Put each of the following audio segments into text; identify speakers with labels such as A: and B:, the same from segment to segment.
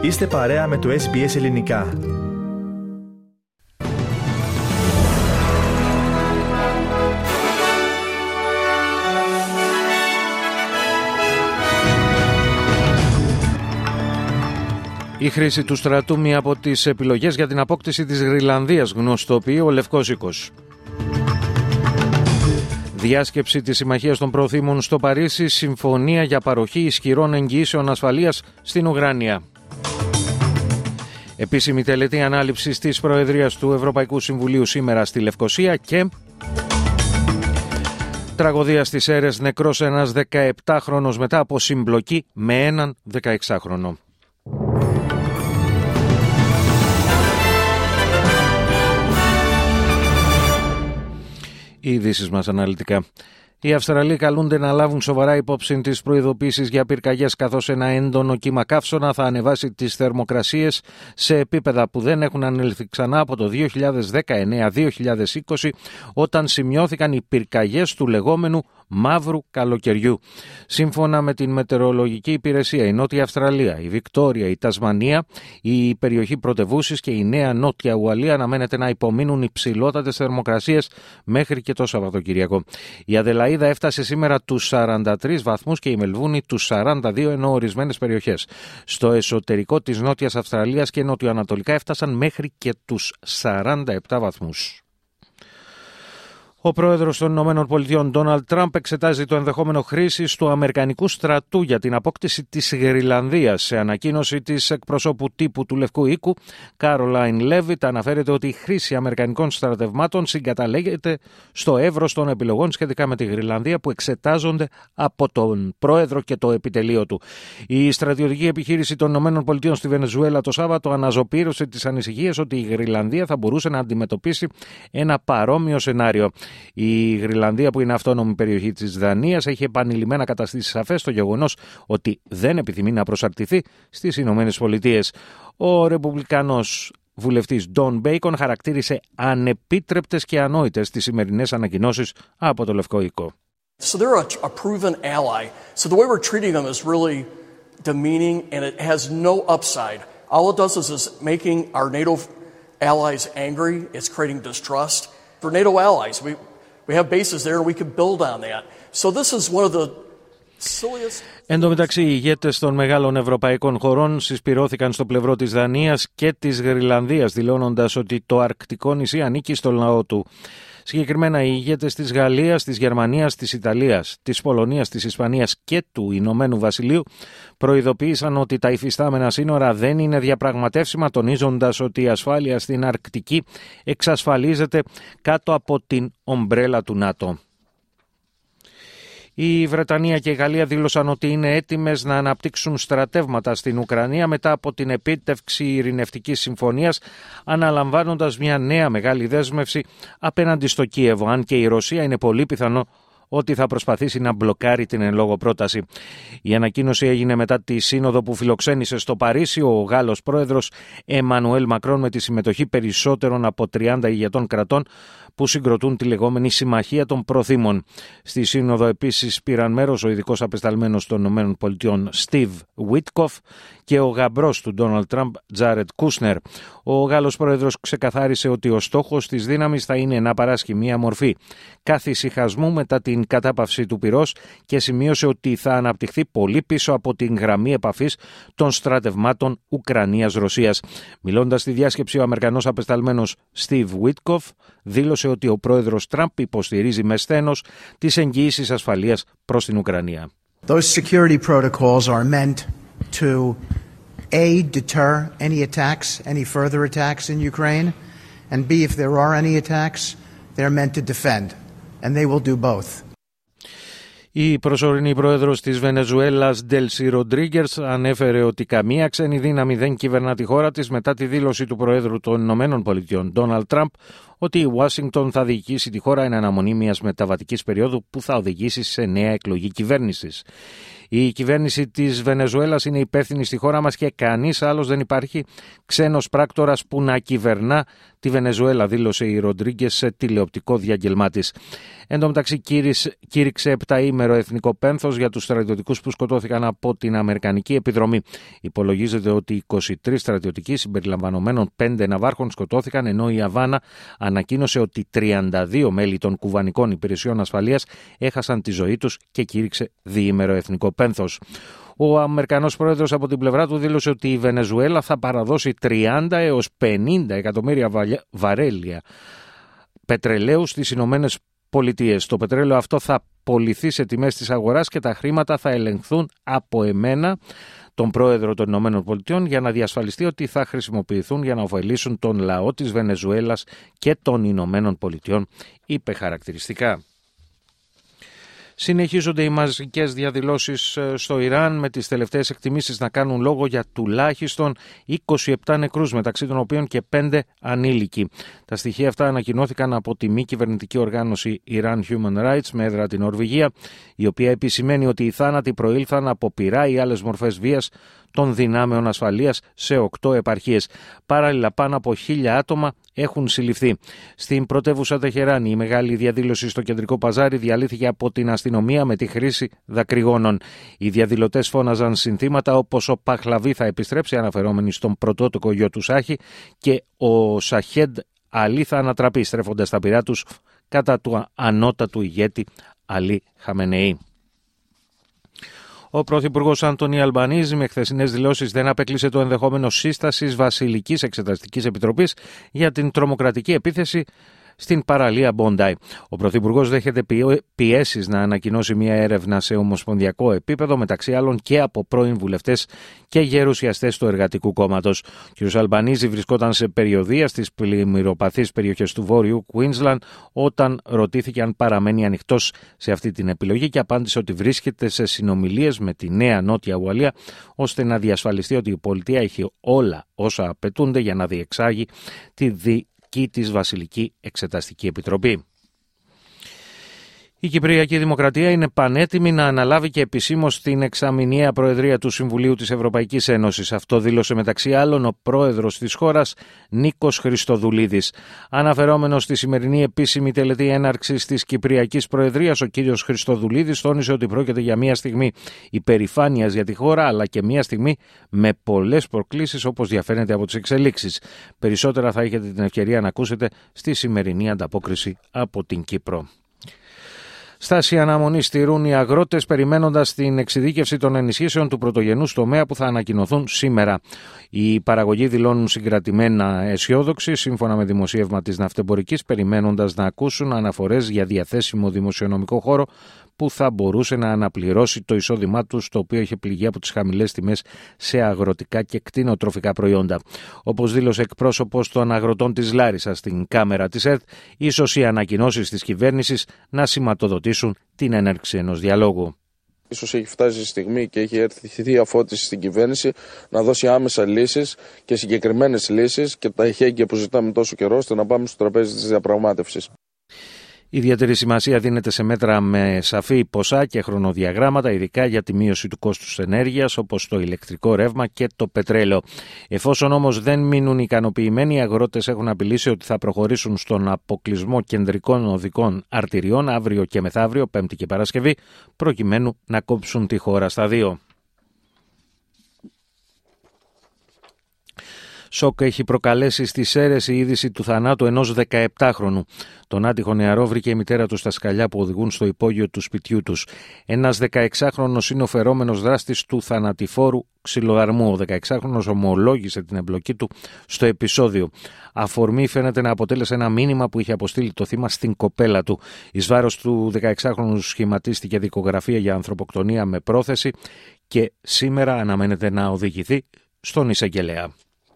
A: Είστε παρέα με το SBS Ελληνικά.
B: Η χρήση του στρατού, μία από τις επιλογές για την απόκτηση της Γροιλανδίας, γνωστοποιεί ο Λευκός Οίκος. Διάσκεψη της Συμμαχίας των Προθήμων στο Παρίσι, συμφωνία για παροχή ισχυρών εγγυήσεων ασφαλείας στην Ουκρανία. Επίσημη τελετή ανάληψης της Προεδρίας του Ευρωπαϊκού Συμβουλίου σήμερα στη Λευκοσία και τραγωδία στις Σέρρες, νεκρός ένας 17χρονος μετά από συμπλοκή με έναν 16χρονο. Οι ειδήσεις μας αναλυτικά. Οι Αυστραλοί καλούνται να λάβουν σοβαρά υπόψη τις προειδοποίησεις για πυρκαγιές, καθώς ένα έντονο κύμα καύσωνα θα ανεβάσει τις θερμοκρασίες σε επίπεδα που δεν έχουν ανέλθει ξανά από το 2019-2020, όταν σημειώθηκαν οι πυρκαγιές του λεγόμενου μαύρου καλοκαιριού. Σύμφωνα με την Μετεωρολογική Υπηρεσία, η Νότια Αυστραλία, η Βικτόρια, η Τασμανία, η περιοχή Πρωτευούσης και η Νέα Νότια Ουαλία αναμένεται να υπομείνουν υψηλότατες θερμοκρασίες μέχρι και το Σαββατοκυριακό. Η Αδελαΐδα έφτασε σήμερα τους 43 βαθμούς και η Μελβούνη τους 42, ενώ ορισμένες περιοχές στο εσωτερικό της Νότιας Αυστραλίας και νοτιοανατολικά έφτασαν μέχρι και τους 47 βαθμούς. Ο πρόεδρος των ΗΠΑ, Ντόναλντ Τραμπ, εξετάζει το ενδεχόμενο χρήσης του Αμερικανικού στρατού για την απόκτηση της Γροιλανδίας. Σε ανακοίνωση της εκπροσώπου τύπου του Λευκού Οίκου, Κάρολαϊν Λέβιτ, αναφέρεται ότι η χρήση Αμερικανικών στρατευμάτων συγκαταλέγεται στο εύρος των επιλογών σχετικά με τη Γροιλανδία που εξετάζονται από τον πρόεδρο και το επιτελείο του. Η στρατιωτική επιχείρηση των ΗΠΑ στη Βενεζουέλα το Σάββατο αναζωπήρωσε τις ανησυχίες ότι η Γροιλανδία θα μπορούσε να αντιμετωπίσει ένα παρόμοιο σενάριο. Η Γροιλανδία, που είναι αυτόνομη περιοχή της Δανίας, έχει επανειλημμένα καταστήσει σαφές το γεγονός ότι δεν επιθυμεί να προσαρτηθεί στις Ηνωμένες Πολιτείες. Ο Ρεπουμπλικανός βουλευτής Ντον Μπέικον χαρακτήρισε ανεπίτρεπτες και ανόητες τις σημερινές ανακοινώσεις από το Λευκό Οίκο.
C: So they're a proven ally. So the way we're treating them is really demeaning and it has no upside. All it does is making our NATO allies angry. It's creating distrust. For NATO allies, we have bases there and we can build on that. So this is one of the silliest...
B: Εν τω μεταξύ, οι ηγέτες των μεγάλων ευρωπαϊκών χωρών συσπυρώθηκαν στο πλευρό της Δανίας και της Γροιλανδίας, δηλώνοντας ότι το αρκτικό νησί ανήκει στον λαό του. Συγκεκριμένα, οι ηγέτες της Γαλλίας, της Γερμανίας, της Ιταλίας, της Πολωνίας, της Ισπανίας και του Ηνωμένου Βασιλείου προειδοποίησαν ότι τα υφιστάμενα σύνορα δεν είναι διαπραγματεύσιμα, τονίζοντας ότι η ασφάλεια στην Αρκτική εξασφαλίζεται κάτω από την ομπρέλα του ΝΑΤΟ. Η Βρετανία και η Γαλλία δήλωσαν ότι είναι έτοιμες να αναπτύξουν στρατεύματα στην Ουκρανία μετά από την επίτευξη ειρηνευτικής συμφωνίας, αναλαμβάνοντας μια νέα μεγάλη δέσμευση απέναντι στο Κίεβο, αν και η Ρωσία είναι πολύ πιθανό ότι θα προσπαθήσει να μπλοκάρει την εν λόγω πρόταση. Η ανακοίνωση έγινε μετά τη σύνοδο που φιλοξένησε στο Παρίσι ο Γάλλος πρόεδρος Εμμανουέλ Μακρόν, με τη συμμετοχή περισσότερων από 30 ηγετών κρατών που συγκροτούν τη λεγόμενη Συμμαχία των Προθήμων. Στη σύνοδο επίσης πήραν μέρος ο ειδικός απεσταλμένος των ΗΠΑ Στιβ Βίτκοφ και ο γαμπρός του Ντόναλντ Τραμπ, Τζάρετ Κούσνερ. Ο Γάλλος πρόεδρος ξεκαθάρισε ότι ο στόχος της δύναμης θα είναι να παράσχει μία μορφή καθησυχασμού μετά την κατάπαυση του πυρός και σημείωσε ότι θα αναπτυχθεί πολύ πίσω από την γραμμή επαφής των στρατευμάτων Ουκρανίας-Ρωσίας. Μιλώντας στη διάσκεψη, ο Αμερικανός απεσταλμένος Στιβ Βίτκοφ δήλωσε ότι ο πρόεδρος Τραμπ υποστηρίζει με σθένος τις εγγυήσεις ασφαλείας προς την Ουκρανία.
D: Those security protocols are meant to A, deter any attacks, any further attacks in Ukraine, and B, if there are any attacks, they're meant to defend, and they will do both.
B: Η προσωρινή πρόεδρος της Βενεζουέλας, Ντέλσι Ροντρίγκερς, ανέφερε ότι καμία ξένη δύναμη δεν κυβερνά τη χώρα της μετά τη δήλωση του Προέδρου των ΗΠΑ, Ντόναλντ Τραμπ, ότι η Ουάσιγκτον θα διοικήσει τη χώρα εν αναμονή μιας μεταβατικής περίοδου που θα οδηγήσει σε νέα εκλογή κυβέρνησης. Η κυβέρνηση της Βενεζουέλας είναι υπεύθυνη στη χώρα μας και κανείς άλλος δεν υπάρχει ξένος πράκτορας που να κυβερνά τη Βενεζουέλα, δήλωσε η Ροντρίγκες σε τηλεοπτικό διάγγελμά της. Εν τω μεταξύ κήρυξε 7ήμερο εθνικό πένθος για τους στρατιωτικούς που σκοτώθηκαν από την Αμερικανική επιδρομή. Υπολογίζεται ότι 23 στρατιωτικοί συμπεριλαμβανομένων 5 ναυάρχων σκοτώθηκαν, ενώ η Αβάνα ανακοίνωσε ότι 32 μέλη των κουβανικών υπηρεσιών ασφαλείας έχασαν τη ζωή τους και κήρυξε διήμερο εθνικό πένθος. Ο Αμερικανός πρόεδρος από την πλευρά του δήλωσε ότι η Βενεζουέλα θα παραδώσει 30 έως 50 εκατομμύρια βαρέλια πετρελαίου στις Ηνωμένες Πολιτείες. Το πετρέλαιο αυτό θα πωληθεί σε τιμές της αγοράς και τα χρήματα θα ελεγχθούν από εμένα, τον πρόεδρο των Ηνωμένων Πολιτειών, για να διασφαλιστεί ότι θα χρησιμοποιηθούν για να ωφελήσουν τον λαό της Βενεζουέλας και των Ηνωμένων Πολιτειών, είπε χαρακτηριστικά. Συνεχίζονται οι μαζικές διαδηλώσεις στο Ιράν, με τις τελευταίες εκτιμήσεις να κάνουν λόγο για τουλάχιστον 27 νεκρούς, μεταξύ των οποίων και 5 ανήλικοι. Τα στοιχεία αυτά ανακοινώθηκαν από τη μη κυβερνητική οργάνωση Iran Human Rights με έδρα την Νορβηγία, η οποία επισημαίνει ότι οι θάνατοι προήλθαν από πυρά ή άλλες μορφές βίας των δυνάμεων ασφαλείας σε 8 επαρχίες. Παράλληλα, πάνω από 1.000 άτομα έχουν συλληφθεί. Στην πρωτεύουσα Τεχεράνη, η μεγάλη διαδήλωση στο κεντρικό παζάρι διαλύθηκε από την αστυνομία με τη χρήση δακρυγόνων. Οι διαδηλωτές φώναζαν συνθήματα όπως «Ο Παχλαβή θα επιστρέψει», αναφερόμενοι στον πρωτότοκο γιο του Σάχη, και «Ο Σαχέντ Αλή θα ανατραπεί», στρέφοντας τα πυρά τους κατά του ανώτατου ηγέτη Αλή Χαμενεή. Ο Πρωθυπουργός Άντονι Αλμπανίζη με χθεσινές δηλώσεις δεν απέκλεισε το ενδεχόμενο σύστασης Βασιλικής Εξεταστικής Επιτροπής για την τρομοκρατική επίθεση στην παραλία Μπόνταϊ. Ο Πρωθυπουργός δέχεται πιέσεις να ανακοινώσει μια έρευνα σε ομοσπονδιακό επίπεδο, μεταξύ άλλων και από πρώην βουλευτές και γερουσιαστές του Εργατικού Κόμματος. Ο κ. Αλμπανίζη βρισκόταν σε περιοδεία στις πλημμυροπαθείς περιοχές του Βόρειου Κουίνσλαντ όταν ρωτήθηκε αν παραμένει ανοιχτός σε αυτή την επιλογή και απάντησε ότι βρίσκεται σε συνομιλίες με τη Νέα Νότια Ουαλία ώστε να διασφαλιστεί ότι η πολιτεία έχει όλα όσα απαιτούνται για να διεξάγει τη δική της Βασιλική Εξεταστική Επιτροπή. Η Κυπριακή Δημοκρατία είναι πανέτοιμη να αναλάβει και επισήμως την εξαμηνιαία Προεδρία του Συμβουλίου της Ευρωπαϊκής Ένωσης. Αυτό δήλωσε μεταξύ άλλων ο πρόεδρος της χώρας, Νίκος Χριστοδουλίδης. Αναφερόμενος στη σημερινή επίσημη τελετή έναρξης της Κυπριακής Προεδρίας, ο κύριος Χριστοδουλίδης τόνισε ότι πρόκειται για μια στιγμή υπερηφάνειας για τη χώρα, αλλά και μια στιγμή με πολλές προκλήσεις, όπως διαφαίνεται από τις εξελίξεις. Περισσότερα θα έχετε την ευκαιρία να ακούσετε στη σημερινή ανταπόκριση από την Κύπρο. Στάση αναμονής στηρούν οι αγρότες περιμένοντας την εξειδίκευση των ενισχύσεων του πρωτογενούς τομέα που θα ανακοινωθούν σήμερα. Οι παραγωγοί δηλώνουν συγκρατημένα αισιόδοξοι, σύμφωνα με δημοσίευμα της Ναυτεμπορικής, περιμένοντας να ακούσουν αναφορές για διαθέσιμο δημοσιονομικό χώρο που θα μπορούσε να αναπληρώσει το εισόδημά τους, το οποίο είχε πληγεί από τις χαμηλές τιμές σε αγροτικά και κτηνοτροφικά προϊόντα. Όπως δήλωσε εκπρόσωπος των αγροτών της Λάρισσας στην κάμερα της ΕΡΤ, ίσως οι ανακοινώσεις της κυβέρνησης να σηματοδοτήσουν την έναρξη ενός διαλόγου.
E: Ίσως έχει φτάσει η στιγμή και έχει έρθει η αφώτιση στην κυβέρνηση να δώσει άμεσα λύσεις και συγκεκριμένες λύσεις και τα εχέγγυα που ζητάμε τόσο καιρό, ώστε να πάμε στο τραπέζι της διαπραγμάτευσης.
B: Ιδιαίτερη σημασία δίνεται σε μέτρα με σαφή ποσά και χρονοδιαγράμματα, ειδικά για τη μείωση του κόστους ενέργειας, όπως το ηλεκτρικό ρεύμα και το πετρέλαιο. Εφόσον όμως δεν μείνουν ικανοποιημένοι, οι αγρότες έχουν απειλήσει ότι θα προχωρήσουν στον αποκλεισμό κεντρικών οδικών αρτηριών αύριο και μεθαύριο, Πέμπτη και Παρασκευή, προκειμένου να κόψουν τη χώρα στα δύο. Σοκ έχει προκαλέσει στις Σέρρες η είδηση του θανάτου ενός 17χρονου. Τον άτυχο νεαρό βρήκε η μητέρα του στα σκαλιά που οδηγούν στο υπόγειο του σπιτιού τους. Ένας 16χρονος είναι ο φερόμενος δράστης του θανατηφόρου ξυλοδαρμού. Ο 16χρονος ομολόγησε την εμπλοκή του στο επεισόδιο. Αφορμή φαίνεται να αποτέλεσε ένα μήνυμα που είχε αποστείλει το θύμα στην κοπέλα του. Εις βάρος του 16χρονου σχηματίστηκε δικογραφία για ανθρωποκτονία με πρόθεση και σήμερα αναμένεται να οδηγηθεί στον εισαγγελέα.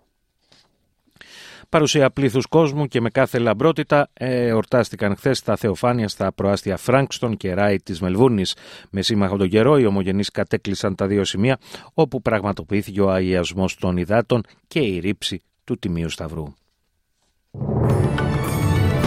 B: Παρουσία πλήθους κόσμου και με κάθε λαμπρότητα εορτάστηκαν χθες τα θεοφάνεια στα προάστια Φράγκστον και Ράι της Μελβούρνης. Με σύμμαχο τον καιρό, οι ομογενείς κατέκλυσαν τα δύο σημεία όπου πραγματοποιήθηκε ο αγιασμός των υδάτων και η ρήψη του Τιμίου Σταυρού.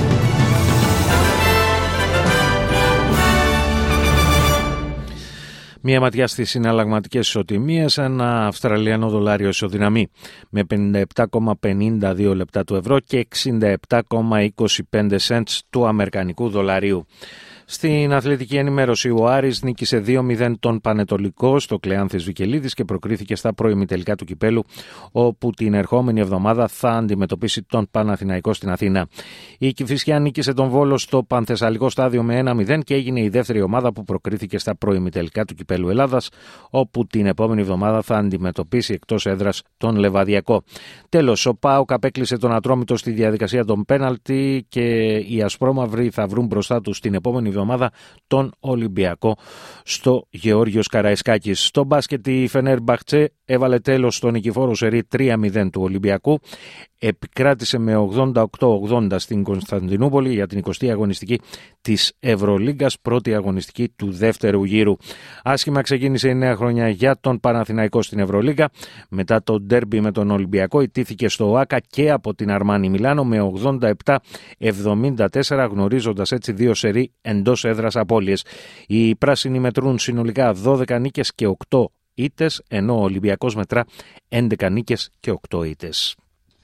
B: Μία ματιά στις συναλλαγματικές ισοτιμίες, ένα Αυστραλιανό δολάριο ισοδυναμεί με 57,52 λεπτά του ευρώ και 67,25 cents του αμερικανικού δολαρίου. Στην αθλητική ενημέρωση, ο Άρης νίκησε 2-0 τον Πανετολικό στο Κλεάνθης Βικελίδης και προκρίθηκε στα προημιτελικά του κυπέλου, όπου την ερχόμενη εβδομάδα θα αντιμετωπίσει τον Παναθηναϊκό στην Αθήνα. Η Κηφισιά νίκησε τον Βόλο στο Πανθεσσαλικό στάδιο με 1-0 και έγινε η δεύτερη ομάδα που προκρίθηκε στα προημιτελικά του κυπέλου Ελλάδας, όπου την επόμενη εβδομάδα θα αντιμετωπίσει εκτός έδρας τον Λεβαδιακό. Τέλος, ο ΠΑΟΚ απέκλεισε τον Ατρόμητο στη διαδικασία των πέναλτι και οι ασπρόμαυροι θα βρουν μπροστά τους την επόμενη εβδομάδα τον Ολυμπιακό στο Γεώργιος Καραϊσκάκης. Στο μπάσκετ, η Φενέρμπαχτσε έβαλε τέλος στο νικηφόρο σερί 3-0 του Ολυμπιακού. Επικράτησε με 88-80 στην Κωνσταντινούπολη για την 20η αγωνιστική της Ευρωλίγκας, πρώτη αγωνιστική του δεύτερου γύρου. Άσχημα ξεκίνησε η νέα χρονιά για τον Παναθηναϊκό στην Ευρωλίγκα. Μετά το ντέρμπι με τον Ολυμπιακό ιτήθηκε στο ΟΑΚΑ και από την Αρμάνι Μιλάνο με 87-74, γνωρίζοντας έτσι 2 σερί εντός έδρας απώλειες. Οι πράσινοι μετρούν συνολικά 12 νίκες και 8 ήττες, ενώ ο Ολυμπιακός μετρά 11 νίκες και 8 ήττες.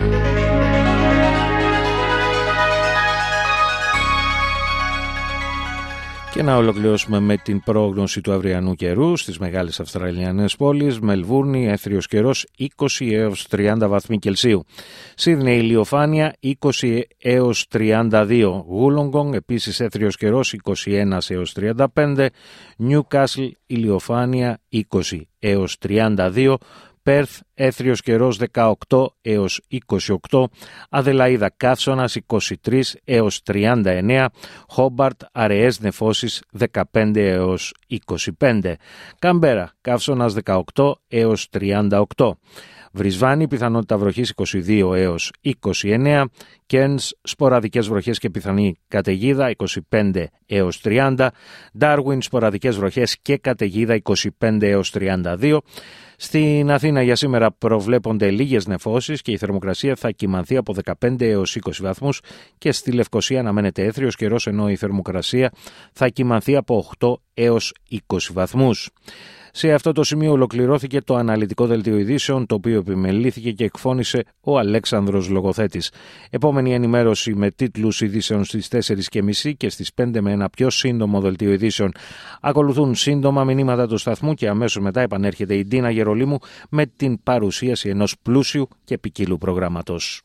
B: Και να ολοκληρώσουμε με την πρόγνωση του αυριανού καιρού στις μεγάλες Αυστραλιανές πόλεις. Μελβούρνη, έθριος καιρός 20 έως 30 βαθμοί Κελσίου. Σίδνεϊ, ηλιοφάνεια 20 έως 32. Γούλογκονγκ, επίσης έθριος καιρός 21 έως 35. Νιούκασλ, ηλιοφάνεια 20 έως 32. Πέρθ, έθριος καιρός 18 έως 28, Αδελαΐδα καύσωνας 23 έως 39, Χόμπαρτ αραιές νεφώσεις 15 έως 25, Καμπέρα καύσωνας 18 έως 38, Βρισβάνη πιθανότητα βροχής 22 έως 29, Κέρνς σποραδικές βροχές και πιθανή καταιγίδα 25 έως 30, Ντάρουιν σποραδικές βροχές και καταιγίδα 25 έως 32. Στην Αθήνα για σήμερα προβλέπονται λίγες νεφώσεις και η θερμοκρασία θα κυμανθεί από 15 έως 20 βαθμούς και στη Λευκοσία αναμένεται έθριος καιρός, ενώ η θερμοκρασία θα κυμανθεί από 8 έως 20 βαθμούς. Σε αυτό το σημείο ολοκληρώθηκε το αναλυτικό δελτίο ειδήσεων, το οποίο επιμελήθηκε και εκφώνησε ο Αλέξανδρος Λογοθέτης. Επόμενη ενημέρωση με τίτλους ειδήσεων στις 4.30 και στις 5 με ένα πιο σύντομο δελτίο ειδήσεων. Ακολουθούν σύντομα μηνύματα του σταθμού και αμέσως μετά επανέρχεται η Ντίνα Γερολίμου με την παρουσίαση ενός πλούσιου και ποικίλου προγράμματος.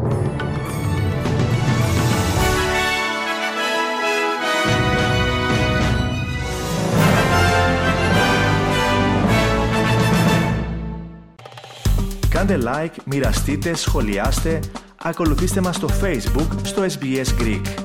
A: Κάντε like, μοιραστείτε, σχολιάστε, ακολουθήστε μας στο Facebook, στο SBS Greek.